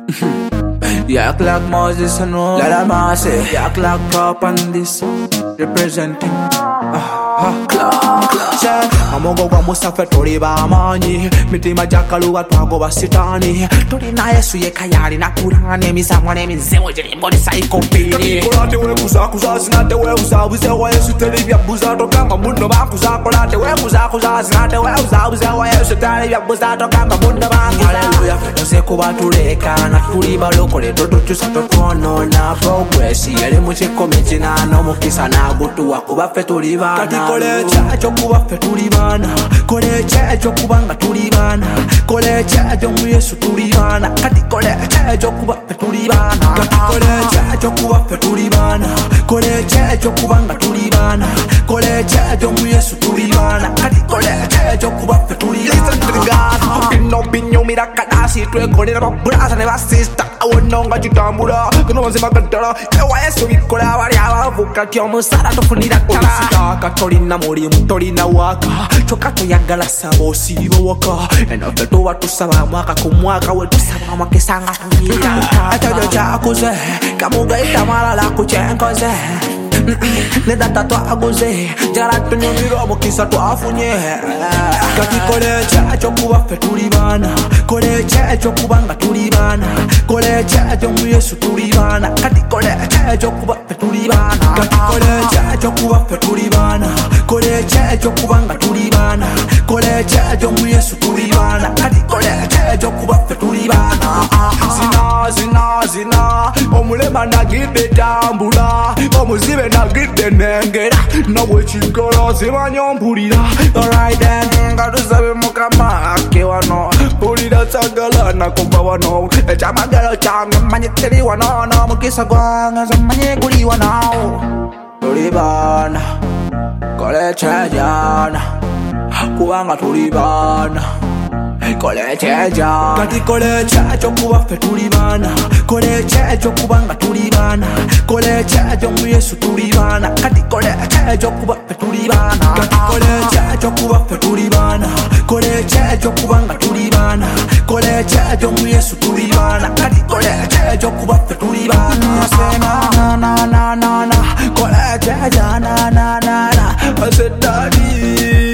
Yak like Moses, and all that I'm say. Yak like prop on this, representing. Amongo kwa musafe tuli bamanyi mitima jakaluwa twagoba sitani tuli na Yesu yekayali nakulane misamwa n'emizimu girimbo disayikopiri kolate we kuzakuza sinate we uzabuze wa Yesu telibya buza tokanga muno bakuza kolate we kuzakuza sinate we uzabuze wa Yesu telibya buza tokanga muno bangi haleluya nose kuba tulekana tuli balokole totukyusa totwonona progress yali mu kikomi kinano mukisa nagutuwa kuba ffe tuli baana kole chacho kuba ffe tuli baana kole chacho kubanga tuli baana kole chacho mu Yesu tuli baana kati kole chacho kuba ffe tuli baana kati kole chacho kuba ffe tuli baana kole chacho kubanga tuli baana kole chacho mu Yesu tuli baana kati kole chacho kuba ffe tuli baana no binyo mirakadasi twekolera babrasa ne basista awononga kitambula kuno nzima kadala ewa Yesu bikola bali abavuka kyo musala tofunira tala katolina mulimu tolina waka choka toyagala sabo sibo waka eno feto watusaba mwaka ku mwaka we tusaba mwakesanga ngira atajo chakuze kamuga itamalala kuchenkoze neda tatwa aguze jara tunyumiro mukisa twafunye kati kole chacho kuba ffe tuli baana kole chacho kubanga tuli baana kole chacho mu Yesu tuli baana kati kole chacho kuba ffe tuli baana kati kole chacho kuba ffe tuli baana kole chacho kubanga tuli baana kole chacho mu Yesu tuli baana kati kole chacho kuba ffe tuli baana zina omulema nagidde tambula omuzibe nagidde nengera nawe kikola zimanyo mpulira alright then nga tusabe mukama ake wano mpulira sagala nakuva wano ekyamagalo kyange mmanyi teri wano n'omukisa gwange nze mmanyi guli wano tuli baana kole kyejana kubanga tuli baana kole cheja kati kole chacho kuba ffe tuli baana kole chacho kubanga tuli baana kole chacho mu Yesu tuli baana kati kole chacho kuba ffe tuli baana kati kole chacho kuba ffe tuli baana kole chacho kubanga tuli baana kole chacho mu Yesu tuli baana kati kole chacho kuba ffe tuli baana sena na kole chaja na I said daddy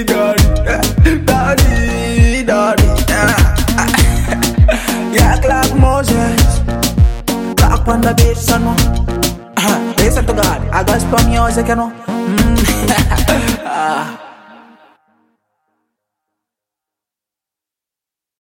Yak like Moses Rock on the beat, son. Listen to God, I gospel music, you know.